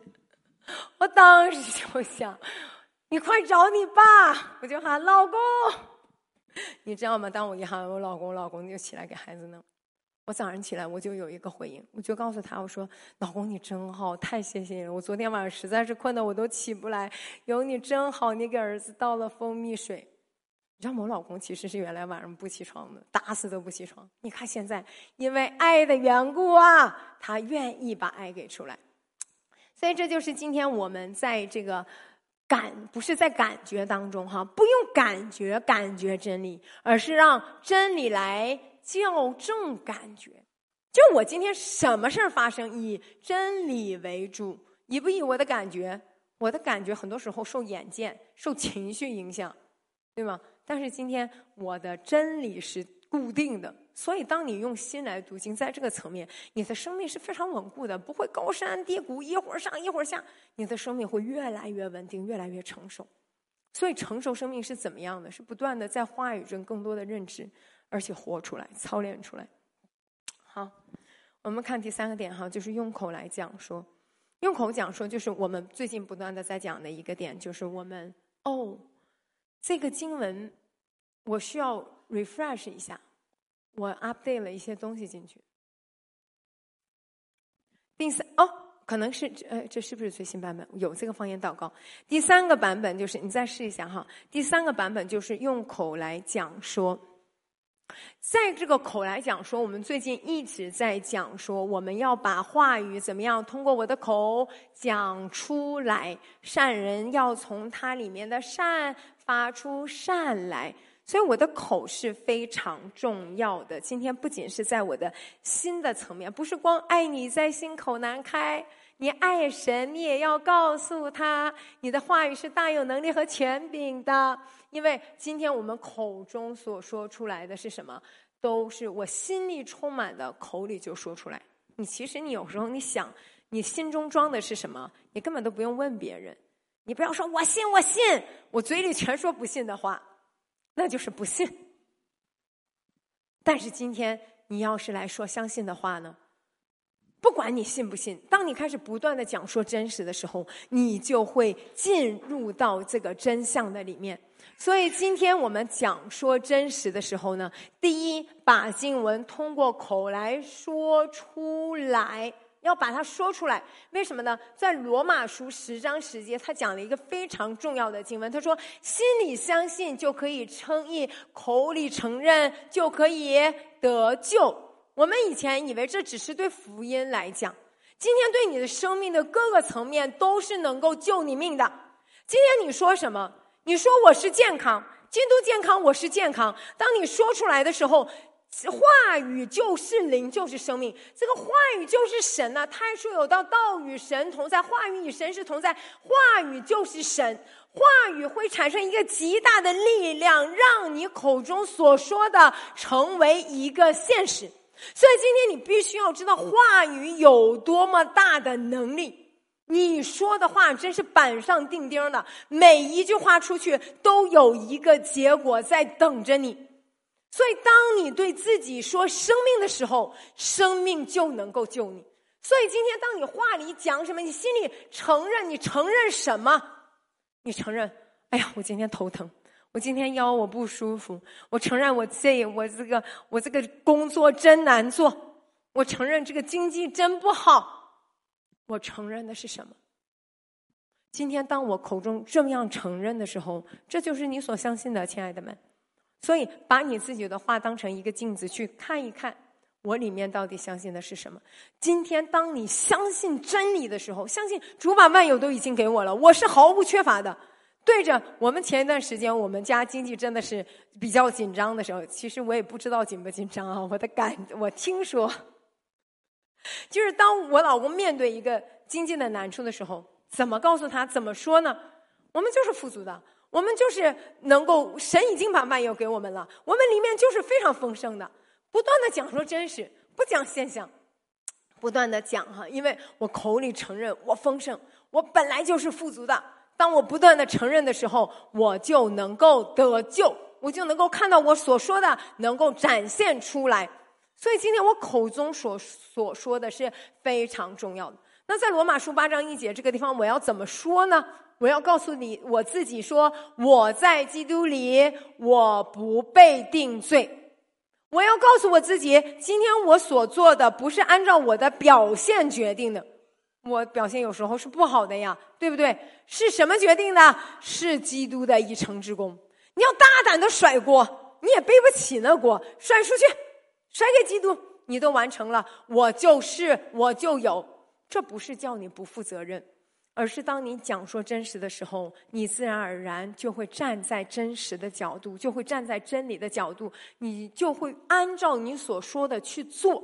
就想，你快找你爸！我就喊老公，你知道吗？当我一喊我老公，老公就起来给孩子弄。我早上起来我就有一个回应，我就告诉他，我说老公你真好，太谢谢你了，我昨天晚上实在是困得我都起不来，有你真好，你给儿子倒了蜂蜜水。你知道吗？我老公其实是原来晚上不起床的，打死都不起床。你看现在因为爱的缘故啊，他愿意把爱给出来。所以这就是今天我们在这个不是在感觉当中哈，不用感觉真理，而是让真理来校正感觉。就我今天什么事儿发生，以真理为主，以不以我的感觉？我的感觉很多时候受眼见、受情绪影响，对吗？但是今天我的真理是固定的，所以当你用心来读经，在这个层面，你的生命是非常稳固的，不会高山低谷，一会儿上一会儿下，你的生命会越来越稳定，越来越成熟。所以成熟生命是怎么样的？是不断的在话语中更多的认知，而且活出来，操练出来。好，我们看第三个点哈，就是用口来讲说。用口讲说就是我们最近不断的在讲的一个点，就是我们这个经文我需要 refresh 一下，我 update 了一些东西进去。可能是这是不是最新版本？有这个方言祷告。第三个版本就是你再试一下哈。第三个版本就是用口来讲说。在这个口来讲说，我们最近一直在讲说，我们要把话语怎么样通过我的口讲出来，善人要从他里面的善发出善来。所以我的口是非常重要的。今天不仅是在我的心的层面，不是光爱你在心口难开，你爱神你也要告诉他，你的话语是大有能力和权柄的。因为今天我们口中所说出来的是什么，都是我心里充满的，口里就说出来。其实你有时候你想你心中装的是什么，你根本都不用问别人。你不要说我信我信，我嘴里全说不信的话，那就是不信。但是今天你要是来说相信的话呢，不管你信不信，当你开始不断的讲说真实的时候，你就会进入到这个真相的里面。所以今天我们讲说真实的时候呢，第一，把经文通过口来说出来，要把它说出来。为什么呢？在罗马书10章10节，他讲了一个非常重要的经文，他说心里相信就可以称义，口里承认就可以得救。我们以前以为这只是对福音来讲，今天对你的生命的各个层面都是能够救你命的。今天你说什么？你说我是健康，基督健康，我是健康。当你说出来的时候，话语就是灵，就是生命。这个话语就是神啊，太初有道，道与神同在，话语与神是同在，话语就是神。话语会产生一个极大的力量，让你口中所说的成为一个现实。所以今天你必须要知道话语有多么大的能力。你说的话真是板上钉钉的，每一句话出去都有一个结果在等着你。所以当你对自己说生命的时候，生命就能够救你。所以今天当你话里讲什么，你心里承认，你承认什么？你承认，哎呀，我今天头疼，我今天腰我不舒服，我承认我这个工作真难做，我承认这个经济真不好。我承认的是什么？今天当我口中这样承认的时候，这就是你所相信的，亲爱的们。所以把你自己的话当成一个镜子去看一看，我里面到底相信的是什么。今天当你相信真理的时候，相信主把万有都已经给我了，我是毫无缺乏的。对着我们前一段时间我们家经济真的是比较紧张的时候，其实我也不知道紧不紧张啊，我听说就是当我老公面对一个经济的难处的时候，怎么告诉他，怎么说呢？我们就是富足的，我们就是能够，神已经把万有给我们了，我们里面就是非常丰盛的。不断的讲说真实，不讲现象，不断的讲哈，因为我口里承认我丰盛，我本来就是富足的。当我不断的承认的时候，我就能够得救，我就能够看到我所说的能够展现出来。所以今天我口中所说的是非常重要的。 那在罗马书8章1节这个地方，我要怎么说呢？我要告诉你我自己说，我在基督里，我不被定罪。我要告诉我自己，今天我所做的不是按照我的表现决定的，我表现有时候是不好的呀，对不对？是什么决定的？是基督的一成之功。你要大胆的甩锅，你也背不起那锅，甩出去，甩给基督，你都完成了，我就是我就有。这不是叫你不负责任，而是当你讲说真实的时候，你自然而然就会站在真实的角度，就会站在真理的角度，你就会按照你所说的去做。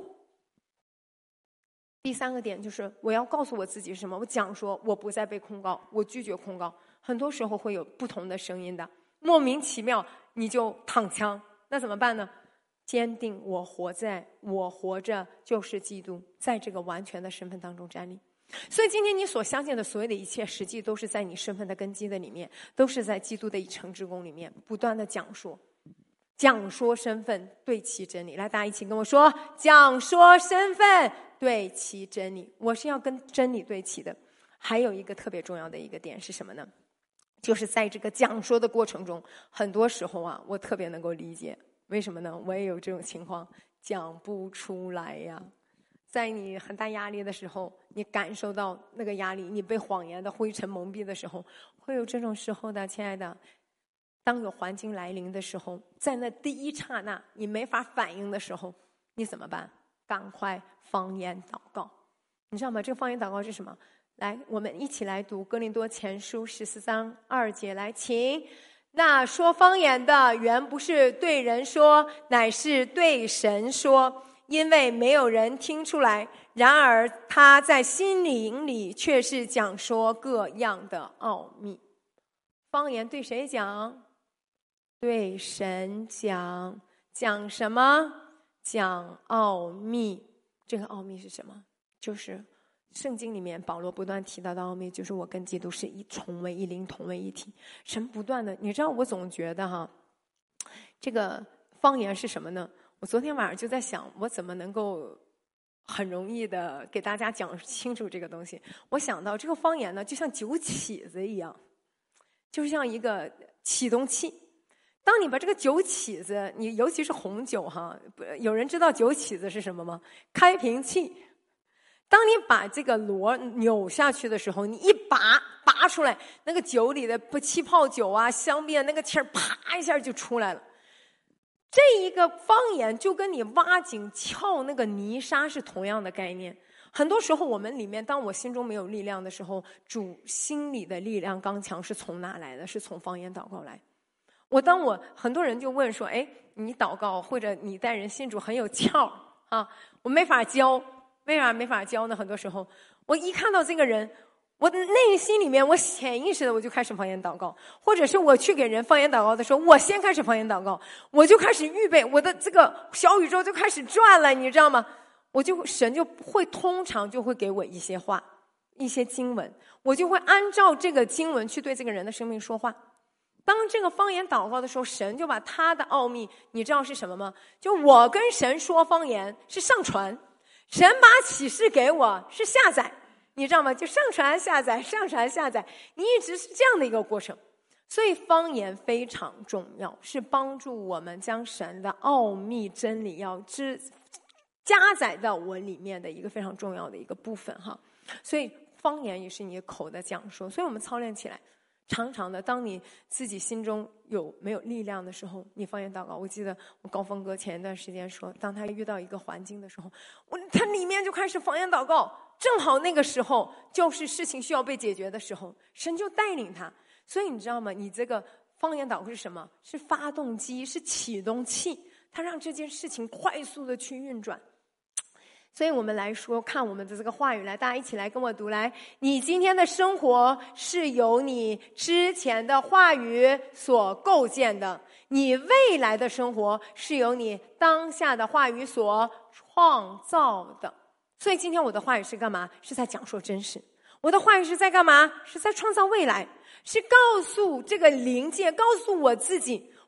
第3个点就是我要告诉我自己是什么？我讲说我不再被控告，我拒绝控告。很多时候会有不同的声音的，莫名其妙你就躺枪，那怎么办呢？坚定我活着就是基督，在这个完全的身份当中站立。所以今天你所相信的所有的一切，实际都是在你身份的根基的里面，都是在基督的一成之功里面不断的讲说身份，对齐真理。来，大家一起跟我说，讲说身份，对齐真理。我是要跟真理对齐的。还有一个特别重要的一个点是什么呢？就是在这个讲说的过程中，很多时候啊，我特别能够理解。为什么呢？我也有这种情况，讲不出来呀。在你很大压力的时候，你感受到那个压力，你被谎言的灰尘蒙蔽的时候，会有这种时候的，亲爱的。当有环境来临的时候，在那第一刹那你没法反应的时候，你怎么办？赶快方言祷告。你知道吗？这个方言祷告是什么？来，我们一起来读哥林多前书14章2节，来，请。那说方言的原不是对人说，乃是对神说，因为没有人听出来，然而他在心灵里却是讲说各样的奥秘。方言对谁讲？对神讲。讲什么？讲奥秘。这个奥秘是什么？就是圣经里面保罗不断提到的奥秘，就是我跟基督是同为一灵，同为一体。神不断的，你知道我总觉得这个方言是什么呢？我昨天晚上就在想，我怎么能够很容易的给大家讲清楚这个东西。我想到这个方言呢，就像酒起子一样，就是像一个启动器。当你把这个酒起子，你尤其是红酒有人知道酒起子是什么吗？开瓶器。当你把这个螺扭下去的时候，你一拔出来，那个酒里的气泡酒啊、香槟那个气儿啪一下就出来了。这一个方言就跟你挖井撬那个泥沙是同样的概念。很多时候我们里面，当我心中没有力量的时候，主心里的力量刚强是从哪来的？是从方言祷告来。很多人就问说，哎，你祷告或者你带人信主很有窍啊，我没法教。为啥没法教呢？很多时候我一看到这个人，我的内心里面我潜意识的我就开始方言祷告，或者是我去给人方言祷告的时候，我先开始方言祷告，我就开始预备，我的这个小宇宙就开始转了，你知道吗？神就会通常就会给我一些话，一些经文，我就会按照这个经文去对这个人的生命说话。当这个方言祷告的时候，神就把他的奥秘，你知道是什么吗？就我跟神说方言是上传，神把启示给我是下载，你知道吗？就上传下载，上传下载，你一直是这样的一个过程。所以方言非常重要，是帮助我们将神的奥秘真理加载到我里面的一个非常重要的一个部分所以方言也是你口的讲说，所以我们操练起来。常常的，当你自己心中没有力量的时候，你方言祷告。我记得我高峰哥前一段时间说，当他遇到一个环境的时候，他里面就开始方言祷告。正好那个时候就是事情需要被解决的时候，神就带领他。所以你知道吗？你这个方言祷告是什么？是发动机，是启动器，它让这件事情快速的去运转。所以我们来说，看我们的这个话语来，大家一起来跟我读来。你今天的生活是由你之前的话语所构建的，你未来的生活是由你当下的话语所创造的。所以今天我的话语是干嘛？是在讲说真实。我的话语是在干嘛？是在创造未来，是告诉这个灵界，告诉我自己，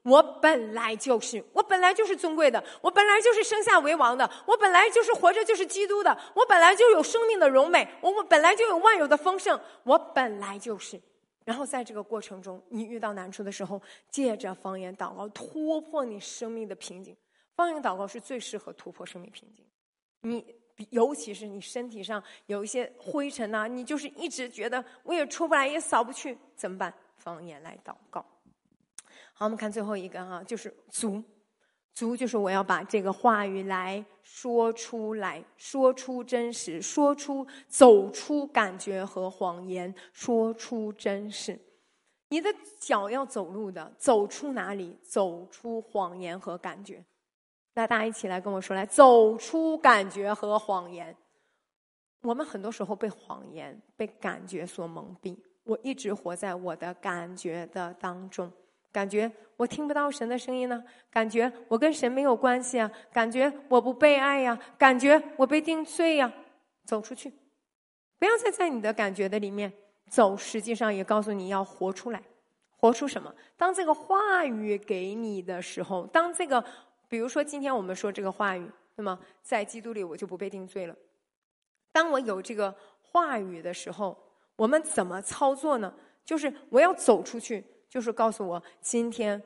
我本来就是尊贵的，我本来就是生下为王的，我本来就是活着就是基督的，我本来就有生命的荣美，我本来就有万有的丰盛，我本来就是。然后在这个过程中，你遇到难处的时候，借着方言祷告突破你生命的瓶颈。方言祷告是最适合突破生命瓶颈。尤其是你身体上有一些灰尘啊，你就是一直觉得我也出不来也扫不去，怎么办？方言来祷告。好，我们看最后一个就是足就是我要把这个话语来说出来，说出真实，走出感觉和谎言，说出真实。你的脚要走路的，走出哪里？走出谎言和感觉。那大家一起来跟我说，来，走出感觉和谎言。我们很多时候被谎言、被感觉所蒙蔽。我一直活在我的感觉的当中，感觉我听不到神的声音呢，感觉我跟神没有关系啊，感觉我不被爱呀，感觉我被定罪呀。走出去，不要再在你的感觉的里面走，实际上也告诉你要活出来。活出什么？当这个话语给你的时候，当这个比如说今天我们说这个话语，那么在基督里我就不被定罪了。当我有这个话语的时候，我们怎么操作呢？就是我要走出去，就是告诉我今天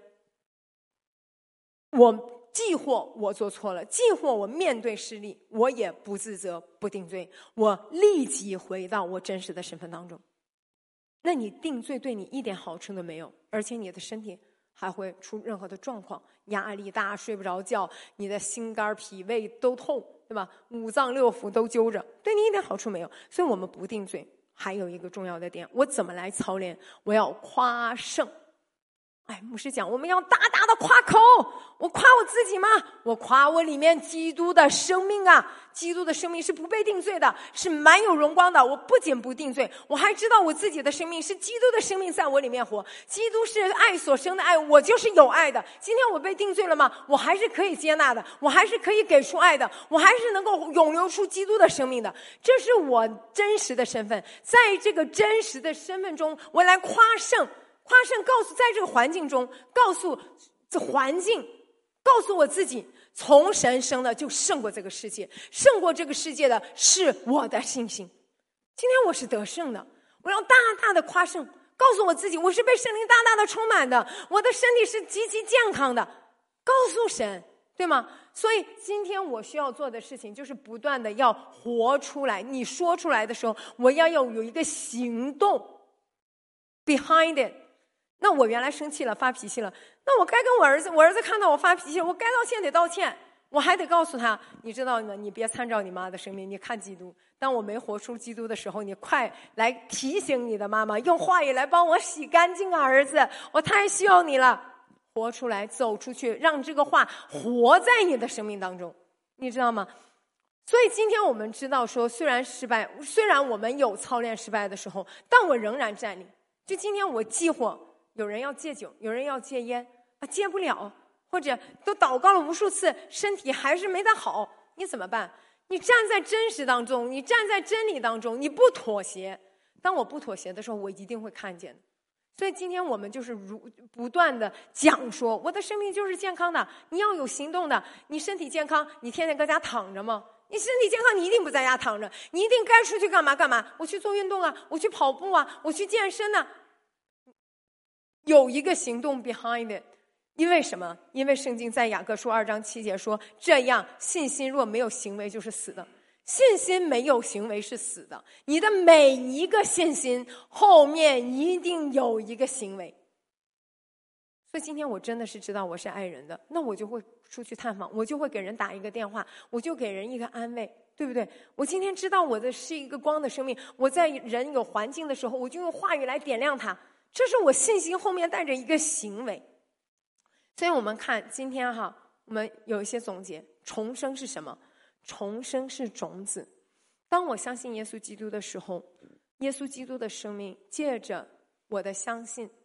我既或我做错了，既或我面对失利，我也不自责不定罪，我立即回到我真实的身份当中。那你定罪对你一点好处都没有，而且你的身体还会出任何的状况，压力大，睡不着觉，你的心肝脾胃都痛，对吧？五脏六腑都揪着，对你一点好处没有。所以我们不定罪。还有一个重要的点，我怎么来操练？我要夸胜。牧师讲我们要大大的夸口。我夸我自己吗？我夸我里面基督的生命啊！基督的生命是不被定罪的，是满有荣光的。我不仅不定罪，我还知道我自己的生命是基督的生命在我里面活。基督是爱所生的爱，我就是有爱的。今天我被定罪了吗？我还是可以接纳的，我还是可以给出爱的，我还是能够涌流出基督的生命的。这是我真实的身份。在这个真实的身份中，我来夸胜。夸胜告诉在这个环境中，告诉这环境，告诉我自己，从神生的就胜过这个世界，胜过这个世界的是我的信心。今天我是得胜的，我要大大的夸胜，告诉我自己，我是被圣灵大大的充满的，我的身体是极其健康的，告诉神，对吗？所以今天我需要做的事情就是不断的要活出来。你说出来的时候，我要有一个行动 behind it。那我原来生气了，发脾气了，那我该跟我儿子看到我发脾气，我该道歉得道歉，我还得告诉他，你知道吗？你别参照你妈的生命，你看基督。当我没活出基督的时候，你快来提醒你的妈妈，用话语来帮我洗干净啊，儿子，我太需要你了。活出来，走出去，让这个话活在你的生命当中，你知道吗？所以今天我们知道说，虽然我们有操练失败的时候，但我仍然站立。就今天我计划有人要戒酒，有人要戒烟戒不了，或者都祷告了无数次，身体还是没得好，你怎么办？你站在真实当中，你站在真理当中，你不妥协。当我不妥协的时候，我一定会看见。所以今天我们就是不断的讲说，我的生命就是健康的，你要有行动的。你身体健康，你天天搁家躺着吗？你身体健康，你一定不在家躺着，你一定该出去干嘛干嘛。我去做运动啊，我去跑步啊，我去健身啊，有一个行动 behind it。 因为什么？因为圣经在雅各书2章7节说，这样信心若没有行为就是死的。信心没有行为是死的，你的每一个信心后面一定有一个行为。所以今天我真的是知道我是爱人的，那我就会出去探访，我就会给人打一个电话，我就给人一个安慰，对不对？我今天知道我的是一个光的生命，我在人有环境的时候，我就用话语来点亮它，这是我信心后面带着一个行为。所以我们看今天我们有一些总结。重生是什么？重生是种子。当我相信耶稣基督的时候，耶稣基督的生命借着我的相信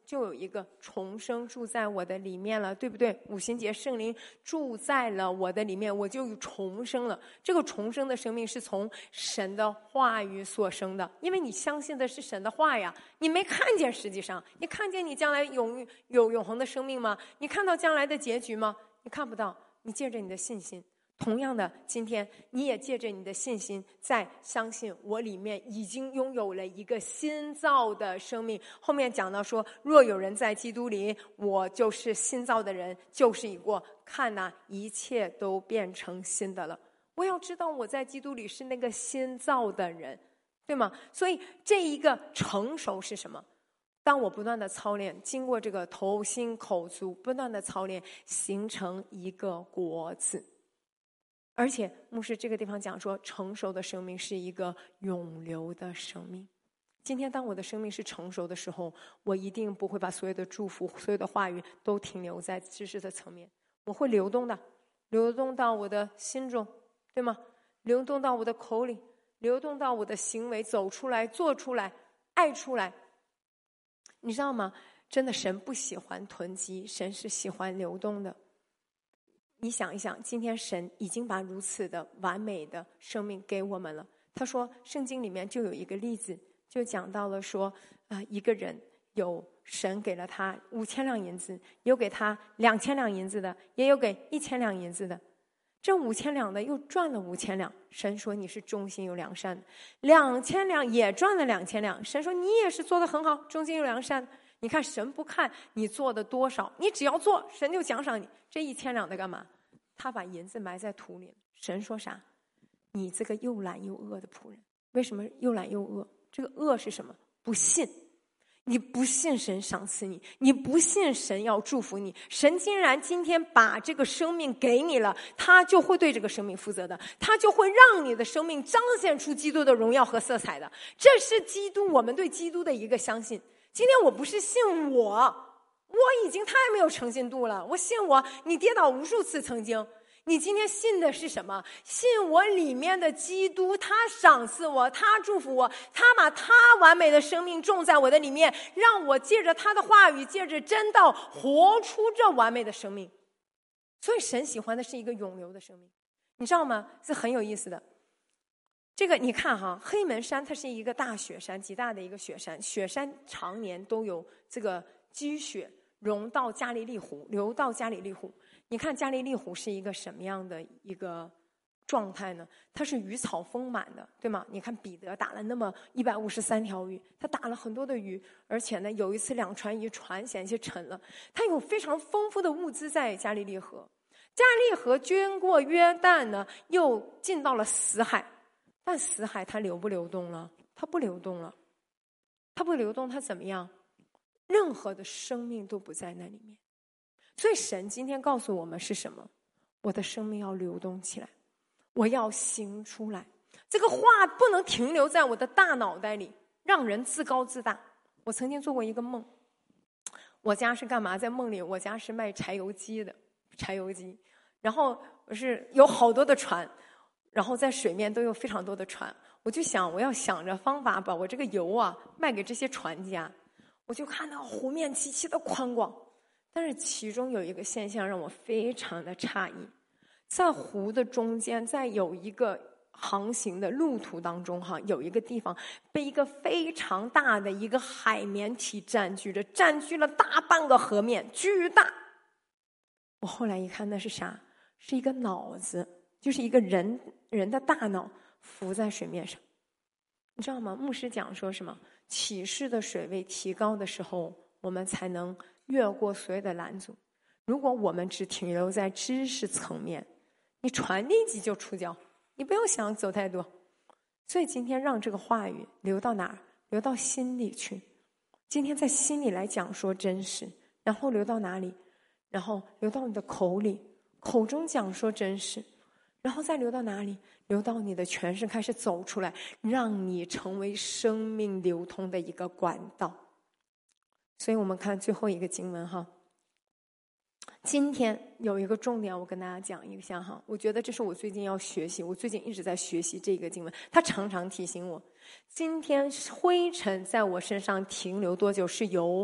就有一个重生住在我的里面了，对不对？五旬节圣灵住在了我的里面，我就重生了。这个重生的生命是从神的话语所生的，因为你相信的是神的话呀。你没看见，实际上你看见你将来有永恒的生命吗？你看到将来的结局吗？你看不到。你借着你的信心，同样的，今天你也借着你的信心，在相信我里面已经拥有了一个新造的生命。后面讲到说，若有人在基督里，我就是新造的人，旧事已过，看哪，一切都变成新的了。我要知道我在基督里是那个新造的人，对吗？所以这一个成熟是什么？当我不断的操练，经过这个头心口足不断的操练，形成一个果子。而且牧师这个地方讲说，成熟的生命是一个永留的生命。今天当我的生命是成熟的时候，我一定不会把所有的祝福所有的话语都停留在知识的层面，我会流动的，流动到我的心中，对吗？流动到我的口里，流动到我的行为，走出来，做出来，爱出来。你知道吗？真的，神不喜欢囤积，神是喜欢流动的。你想一想，今天神已经把如此的完美的生命给我们了。他说圣经里面就有一个例子，就讲到了说一个人有神给了他5000两银子，有给他2000两银子的，也有给1000两银子的。这5000两的又赚了5000两，神说你是忠心又良善的。2000两也赚了2000两，神说你也是做得很好，忠心又良善的。你看神不看你做的多少，你只要做，神就奖赏你。这1000两的干嘛？他把银子埋在土里。神说啥？你这个又懒又恶的仆人。为什么又懒又恶？这个恶是什么？不信。你不信神赏赐你，你不信神要祝福你，神竟然今天把这个生命给你了，他就会对这个生命负责的，他就会让你的生命彰显出基督的荣耀和色彩的。这是基督，我们对基督的一个相信。今天我不是信我已经太没有诚信度了，我信我，你跌倒无数次曾经。你今天信的是什么？信我里面的基督，他赏赐我，他祝福我，他把他完美的生命种在我的里面，让我借着他的话语，借着真道活出这完美的生命。所以神喜欢的是一个永留的生命，你知道吗？是很有意思的。这个你看哈，黑门山它是一个大雪山，极大的一个雪山，雪山常年都有这个积雪融到加利利湖，流到加利利湖。你看加利利湖是一个什么样的一个状态呢？它是鱼草丰满的，对吗？你看彼得打了那么153条鱼，他打了很多的鱼，而且呢有一次2船渔船险些沉了。他有非常丰富的物资在加利利河。加利利河经过约旦呢，又进到了死海。但死海它流不流动了？它不流动了。它不流动，它怎么样？任何的生命都不在那里面。所以神今天告诉我们是什么？我的生命要流动起来，我要行出来。这个话不能停留在我的大脑袋里，让人自高自大。我曾经做过一个梦，我家是干嘛？在梦里，我家是卖柴油机的，柴油机。然后是有好多的船，然后在水面都有非常多的船。我就想，我要想着方法把我这个油卖给这些船家。我就看到湖面极其的宽广。但是其中有一个现象让我非常的诧异，在湖的中间，在有一个航行的路途当中有一个地方被一个非常大的一个海绵体占据了大半个河面，巨大。我后来一看，那是啥？是一个脑子，就是一个人的大脑浮在水面上。你知道吗？牧师讲说什么？启示的水位提高的时候，我们才能越过所有的拦阻。如果我们只停留在知识层面，你船立即就触礁，你不用想走太多。所以今天让这个话语流到哪儿？流到心里去。今天在心里来讲说真实，然后流到哪里？然后流到你的口里，口中讲说真实，然后再流到哪里？流到你的全身，开始走出来，让你成为生命流通的一个管道。所以我们看最后一个经文今天有一个重点，我跟大家讲一下我觉得这是我最近要学习，我最近一直在学习这个经文，它常常提醒我，今天灰尘在我身上停留多久是由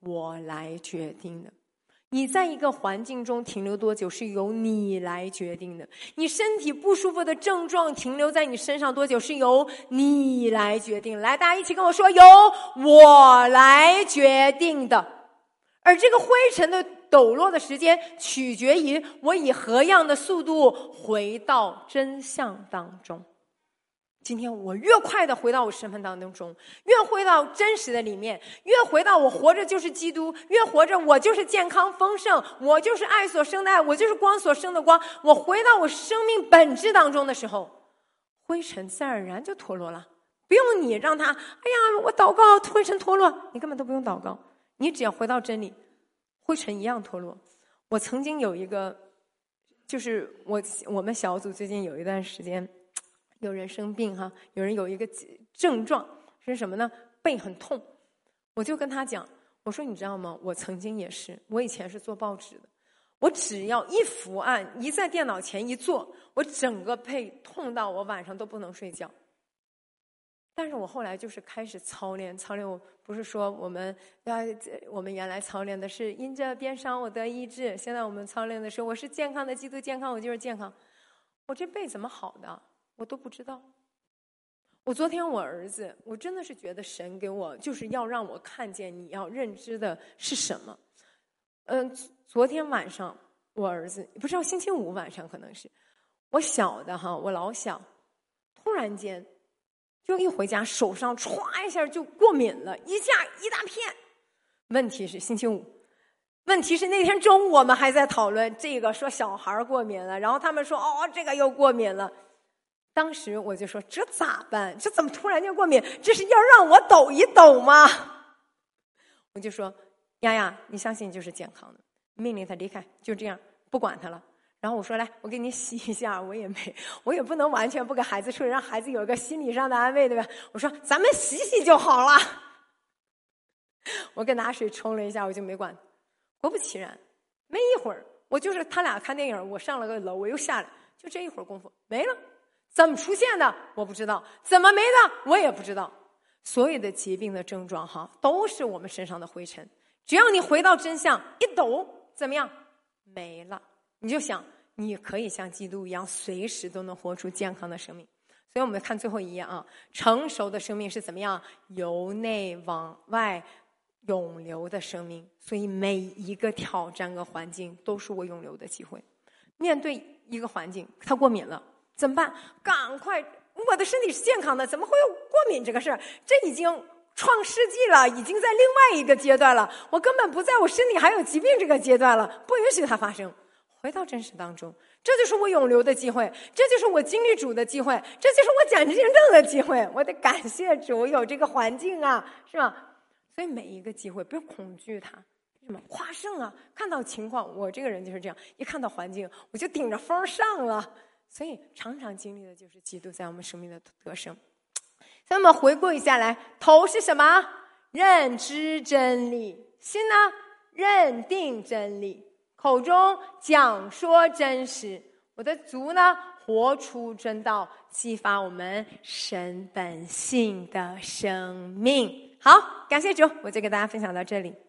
我来决定的。你在一个环境中停留多久是由你来决定的，你身体不舒服的症状停留在你身上多久是由你来决定。来，大家一起跟我说，由我来决定的。而这个灰尘的抖落的时间取决于我以何样的速度回到真相当中。今天我越快的回到我身份当中，越回到真实的里面，越回到我活着就是基督，越活着我就是健康丰盛，我就是爱所生的爱，我就是光所生的光，我回到我生命本质当中的时候，灰尘自然而然就脱落了。不用你让他，哎呀，我祷告灰尘脱落，你根本都不用祷告，你只要回到真理，灰尘一样脱落。我曾经有一个，就是我们小组最近有一段时间有人生病哈，有人有一个症状是什么呢？背很痛。我就跟他讲，我说你知道吗？我曾经也是，我以前是做报纸的，我只要一伏案，一在电脑前一坐，我整个背痛到我晚上都不能睡觉。但是我后来就是开始操练，我不是说我们原来操练的是因着鞭伤我得医治，现在我们操练的是我是健康的基督健康，我就是健康。我这背怎么好的？我都不知道。我昨天我儿子，我真的是觉得神给我就是要让我看见你要认知的是什么。昨天晚上我儿子不知道星期五晚上可能是我小的哈，我老小，突然间就一回家手上歘一下就过敏了，一大片。问题是星期五，问题是那天中午我们还在讨论这个，说小孩过敏了，然后他们说这个又过敏了。当时我就说这咋办？这怎么突然间过敏？这是要让我抖一抖吗？我就说丫丫，你相信就是健康的，命令他离开，就这样不管他了。然后我说来，我给你洗一下，我也不能完全不给孩子处理，让孩子有一个心理上的安慰，对吧？我说咱们洗洗就好了。我给拿水冲了一下，我就没管。果不其然，没一会儿，我就是他俩看电影，我上了个楼，我又下来，就这一会儿功夫没了。怎么出现的我不知道，怎么没的我也不知道。所有的疾病的症状哈，都是我们身上的灰尘。只要你回到真相，一抖怎么样？没了。你就想你可以像基督一样随时都能活出健康的生命。所以我们看最后一页啊，成熟的生命是怎么样？由内往外涌流的生命。所以每一个挑战和环境都是我涌流的机会。面对一个环境它过敏了怎么办？赶快，我的身体是健康的，怎么会有过敏这个事儿？这已经创世纪了，已经在另外一个阶段了，我根本不在我身体还有疾病这个阶段了，不允许它发生。回到真实当中，这就是我涌流的机会，这就是我经历主的机会，这就是我讲见证的机会。我得感谢主有这个环境啊，是吧？所以每一个机会不要恐惧它，什么夸胜啊，看到情况，我这个人就是这样，一看到环境我就顶着风上了。所以常常经历的就是基督在我们生命的得胜。所以我们回顾一下来，头是什么？认知真理。心呢？认定真理。口中讲说真实。我的足呢？活出真道，激发我们神本性的生命。好，感谢主，我就给大家分享到这里。